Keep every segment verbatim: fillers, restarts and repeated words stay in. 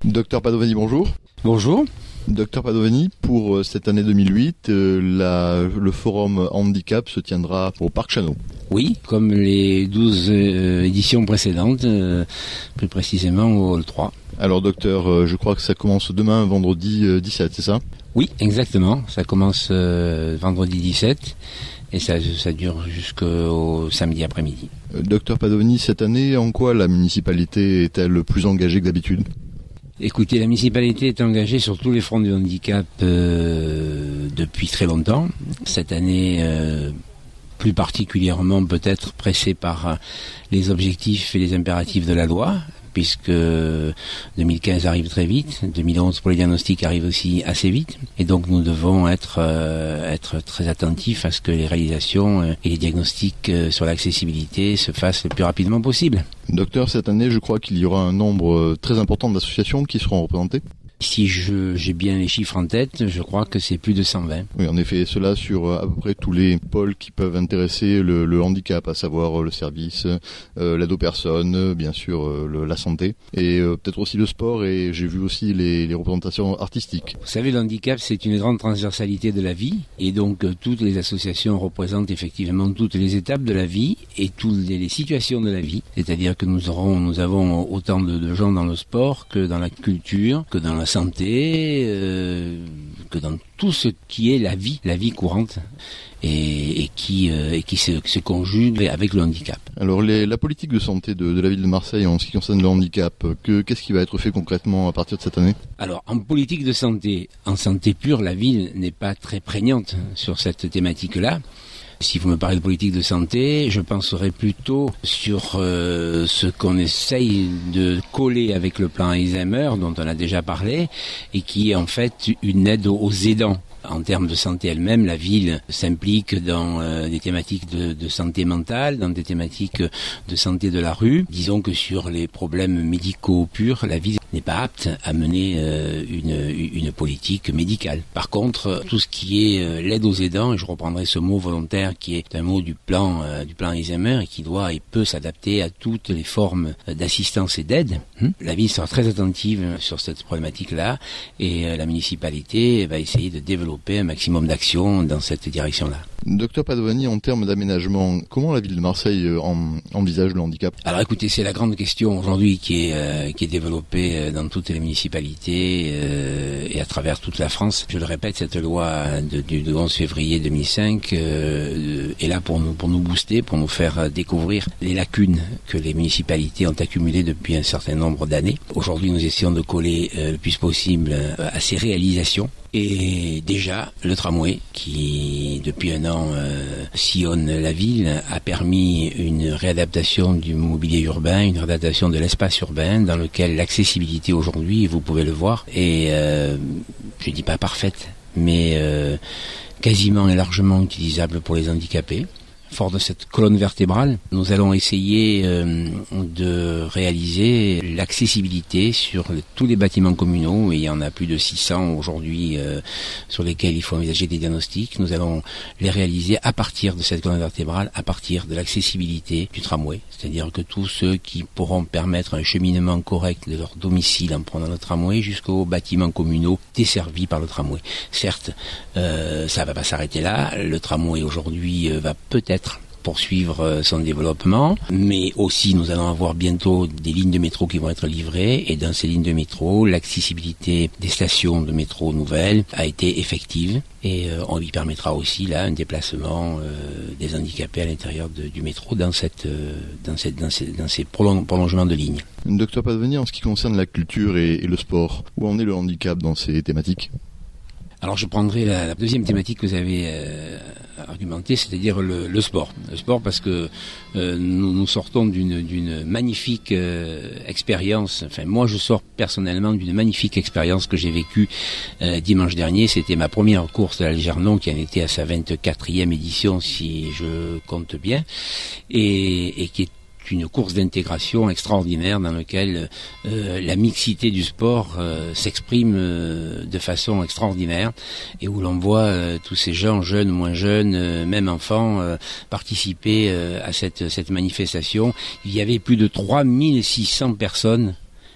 Docteur Padovani, bonjour. Bonjour. Docteur Padovani, pour cette année deux mille huit, euh, la, le forum handicap se tiendra au Parc Chano. Oui, comme les douze euh, éditions précédentes, euh, plus précisément au hall trois. Alors docteur, euh, je crois que ça commence demain, vendredi euh, dix-sept, c'est ça ? Oui, exactement. Ça commence euh, vendredi dix-sept et ça, ça dure jusqu'au samedi après-midi. Euh, Docteur Padovani, cette année, en quoi la municipalité est-elle plus engagée que d'habitude ? Écoutez, la municipalité est engagée sur tous les fronts du handicap euh, depuis très longtemps. Cette année, euh, plus particulièrement peut-être pressée par euh, les objectifs et les impératifs de la loi, puisque deux mille quinze arrive très vite, deux mille onze pour les diagnostics arrive aussi assez vite, et donc nous devons être euh, être très attentifs à ce que les réalisations euh, et les diagnostics euh, sur l'accessibilité se fassent le plus rapidement possible. Docteur, cette année, je crois qu'il y aura un nombre très important d'associations qui seront représentées. Si je, j'ai bien les chiffres en tête, je crois que c'est plus de cent vingt. Oui, en effet, cela sur à peu près tous les pôles qui peuvent intéresser le, le handicap, à savoir le service, euh, l'aide aux personnes, bien sûr euh, le, la santé, et euh, peut-être aussi le sport, et j'ai vu aussi les, les représentations artistiques. Vous savez, le handicap, c'est une grande transversalité de la vie, et donc euh, toutes les associations représentent effectivement toutes les étapes de la vie et toutes les, les situations de la vie. C'est-à-dire que nous aurons, nous avons autant de, de gens dans le sport que dans la culture, que dans la santé, euh, que dans tout ce qui est la vie, la vie courante, et, et qui, euh, et qui se, se conjugue avec le handicap. Alors les, la politique de santé de, de la ville de Marseille en ce qui concerne le handicap, que, qu'est-ce qui va être fait concrètement à partir de cette année ? Alors en politique de santé, en santé pure, la ville n'est pas très prégnante sur cette thématique-là. Si vous me parlez de politique de santé, je penserai plutôt sur euh, ce qu'on essaye de coller avec le plan Alzheimer, dont on a déjà parlé, et qui est en fait une aide aux aidants. En termes de santé elle-même, la ville s'implique dans euh, des thématiques de, de santé mentale, dans des thématiques de santé de la rue. Disons que sur les problèmes médicaux purs, la ville n'est pas apte à mener euh, une, une politique médicale. Par contre, tout ce qui est euh, l'aide aux aidants, et je reprendrai ce mot volontaire qui est un mot du plan euh, du plan Alzheimer et qui doit et peut s'adapter à toutes les formes d'assistance et d'aide. Hum la ville sera très attentive sur cette problématique-là et euh, la municipalité va essayer de développer un maximum d'actions dans cette direction-là. Docteur Padovani, en termes d'aménagement, comment la ville de Marseille en, envisage le handicap ? Alors écoutez, c'est la grande question aujourd'hui qui est euh, qui est développée dans toutes les municipalités euh, et à travers toute la France. Je le répète, cette loi de, du, du onze février deux mille cinq euh, est là pour nous pour nous booster, pour nous faire découvrir les lacunes que les municipalités ont accumulées depuis un certain nombre d'années. Aujourd'hui, nous essayons de coller euh, le plus possible à ces réalisations. Et déjà, le tramway, qui depuis un an euh, sillonne la ville, a permis une réadaptation du mobilier urbain, une réadaptation de l'espace urbain, dans lequel l'accessibilité aujourd'hui, vous pouvez le voir, est, euh, je dis pas parfaite, mais euh, quasiment et largement utilisable pour les handicapés. Fort de cette colonne vertébrale, nous allons essayer euh, de réaliser l'accessibilité sur tous les bâtiments communaux, et il y en a plus de six cents aujourd'hui euh, sur lesquels il faut envisager des diagnostics. Nous allons les réaliser à partir de cette colonne vertébrale, à partir de l'accessibilité du tramway, c'est-à-dire que tous ceux qui pourront permettre un cheminement correct de leur domicile en prenant le tramway jusqu'aux bâtiments communaux desservis par le tramway. Certes, euh, ça va pas s'arrêter là, le tramway aujourd'hui euh, va peut-être poursuivre son développement, mais aussi nous allons avoir bientôt des lignes de métro qui vont être livrées, et dans ces lignes de métro, l'accessibilité des stations de métro nouvelles a été effective, et euh, on lui permettra aussi là un déplacement euh, des handicapés à l'intérieur de, du métro dans cette euh, dans cette dans ces, dans ces prolong- prolongements de lignes. Docteur Padovani, en ce qui concerne la culture et, et le sport, où en est le handicap dans ces thématiques ? Alors je prendrai la, la deuxième thématique que vous avez euh, argumentée, c'est-à-dire le, le sport. Le sport parce que euh, nous, nous sortons d'une, d'une magnifique euh, expérience, enfin moi je sors personnellement d'une magnifique expérience que j'ai vécue euh, dimanche dernier. C'était ma première course de l'Algernon qui en était à sa vingt-quatrième édition si je compte bien, et, et qui est une course d'intégration extraordinaire dans laquelle euh, la mixité du sport euh, s'exprime euh, de façon extraordinaire, et où l'on voit euh, tous ces gens, jeunes, moins jeunes, euh, même enfants, euh, participer euh, à cette, cette manifestation. Il y avait plus de trois mille six cents personnes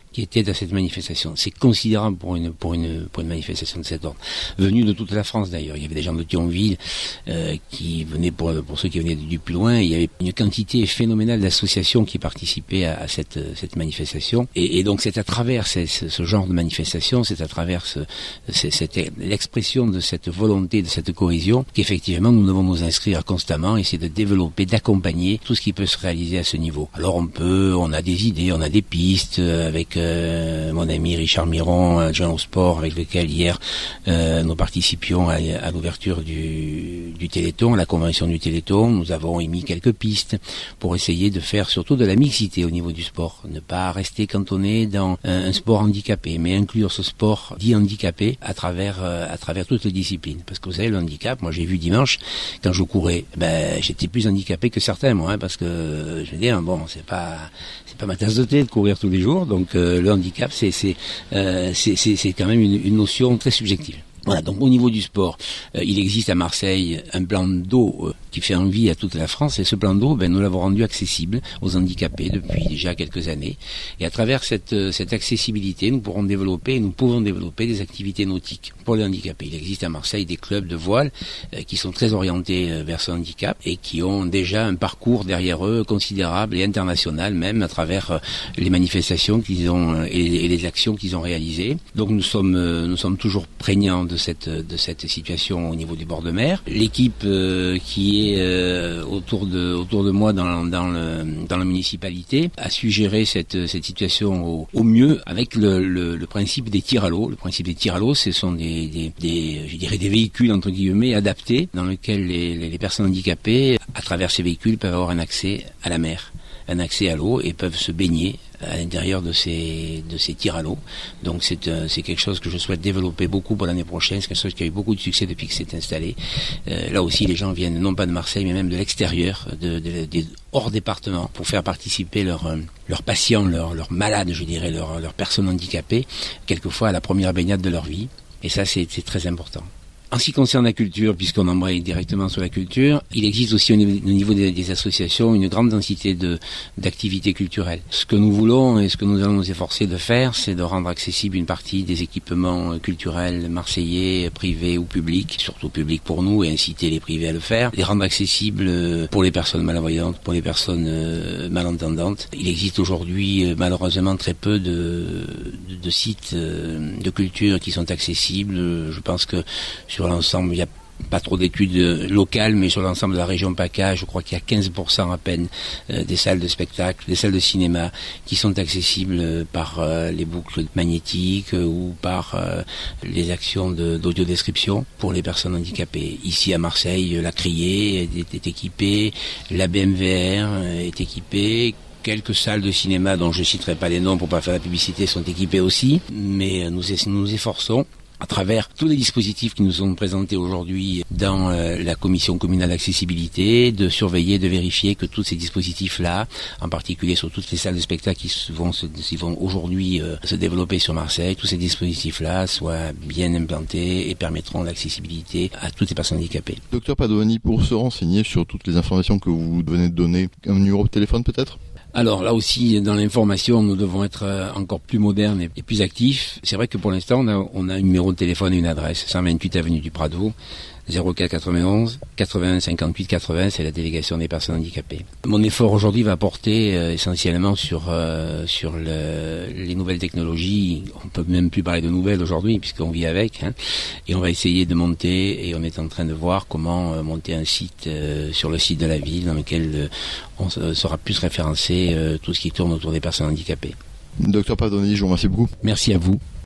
qui étaient à cette manifestation. C'est considérable pour une pour une pour une manifestation de cet ordre, venue de toute la France d'ailleurs. Il y avait des gens de Thionville euh, qui venaient pour pour ceux qui venaient du plus loin. Il y avait une quantité phénoménale d'associations qui participaient à, à cette cette manifestation. Et, et donc c'est à travers ce, ce, ce genre de manifestation, c'est à travers ce, c'est, c'était l'expression de cette volonté, de cette cohésion, qu'effectivement nous devons nous inscrire constamment, essayer de développer, d'accompagner tout ce qui peut se réaliser à ce niveau. Alors on peut, on a des idées, on a des pistes avec Euh, mon ami Richard Miron, adjoint au sport, avec lequel hier euh, nous participions à, à l'ouverture du, du Téléthon, à la convention du Téléthon. Nous avons émis quelques pistes pour essayer de faire surtout de la mixité au niveau du sport, ne pas rester cantonné dans un, un sport handicapé, mais inclure ce sport dit handicapé à travers euh, à travers toutes les disciplines. Parce que vous savez, le handicap, moi j'ai vu dimanche quand je courais, ben j'étais plus handicapé que certains, moi, hein, parce que je veux dire, bon, c'est pas c'est pas ma tasse de thé de courir tous les jours, donc euh, le handicap, c'est c'est, euh, c'est c'est c'est quand même une, une notion très subjective. Voilà, donc au niveau du sport, euh, il existe à Marseille un plan d'eau euh, qui fait envie à toute la France, et ce plan d'eau, ben, nous l'avons rendu accessible aux handicapés depuis déjà quelques années. Et à travers cette, euh, cette accessibilité, nous pourrons développer, nous pouvons développer des activités nautiques pour les handicapés. Il existe à Marseille des clubs de voile euh, qui sont très orientés euh, vers ce handicap et qui ont déjà un parcours derrière eux considérable et international, même à travers euh, les manifestations qu'ils ont euh, et, et les actions qu'ils ont réalisées. Donc nous sommes, euh, nous sommes toujours prégnants de cette de cette situation au niveau du bord de mer. L'équipe euh, qui est euh, autour de autour de moi dans dans le dans la municipalité a su gérer cette cette situation au, au mieux avec le, le le principe des tirs à l'eau. Le principe des tirs à l'eau, ce sont des des des je dirais des véhicules entre guillemets adaptés dans lesquels les les, les personnes handicapées à travers ces véhicules peuvent avoir un accès à la mer, un accès à l'eau et peuvent se baigner à l'intérieur de ces de ces tirs à l'eau. Donc c'est euh, c'est quelque chose que je souhaite développer beaucoup pour l'année prochaine. C'est quelque chose qui a eu beaucoup de succès depuis que c'est installé. Euh, là aussi, les gens viennent non pas de Marseille, mais même de l'extérieur, de, de, de hors département, pour faire participer leurs leurs patients, leurs leurs malades, je dirais, leurs leurs personnes handicapées, quelquefois à la première baignade de leur vie. Et ça, c'est c'est très important. En ce qui concerne la culture, puisqu'on embraye directement sur la culture, il existe aussi au niveau des, des associations une grande densité de d'activités culturelles. Ce que nous voulons et ce que nous allons nous efforcer de faire, c'est de rendre accessible une partie des équipements culturels marseillais, privés ou publics, surtout publics pour nous, et inciter les privés à le faire, les rendre accessibles pour les personnes malvoyantes, pour les personnes malentendantes. Il existe aujourd'hui malheureusement très peu de, de, de sites de culture qui sont accessibles. Je pense que sur Sur l'ensemble, il n'y a pas trop d'études locales, mais sur l'ensemble de la région PACA, je crois qu'il y a quinze pour cent à peine euh, des salles de spectacle, des salles de cinéma qui sont accessibles par euh, les boucles magnétiques euh, ou par euh, les actions de, d'audiodescription pour les personnes handicapées. Ici à Marseille, la Criée est, est équipée, la B M V R est équipée. Quelques salles de cinéma dont je ne citerai pas les noms pour pas faire la publicité sont équipées aussi, mais nous nous efforçons à travers tous les dispositifs qui nous sont présentés aujourd'hui dans euh, la commission communale d'accessibilité, de surveiller, de vérifier que tous ces dispositifs-là, en particulier sur toutes les salles de spectacle qui vont, se, qui vont aujourd'hui euh, se développer sur Marseille, tous ces dispositifs-là soient bien implantés et permettront l'accessibilité à toutes les personnes handicapées. Docteur Padovani, pour se renseigner sur toutes les informations que vous venez de donner, un numéro de téléphone peut-être ? Alors là aussi, dans l'information, nous devons être encore plus modernes et plus actifs. C'est vrai que pour l'instant, on a, on a un numéro de téléphone et une adresse, cent vingt-huit avenue du Prado, zéro quatre quatre-vingt-onze quatre-vingts cinquante-huit quatre-vingts, c'est la délégation des personnes handicapées. Mon effort aujourd'hui va porter euh, essentiellement sur euh, sur le, les nouvelles technologies. On peut même plus parler de nouvelles aujourd'hui puisqu'on vit avec, hein, et on va essayer de monter, et on est en train de voir comment euh, monter un site euh, sur le site de la ville dans lequel euh, on euh, sera plus référencé euh, tout ce qui tourne autour des personnes handicapées. Docteur Padovani, je vous remercie beaucoup. Merci à vous.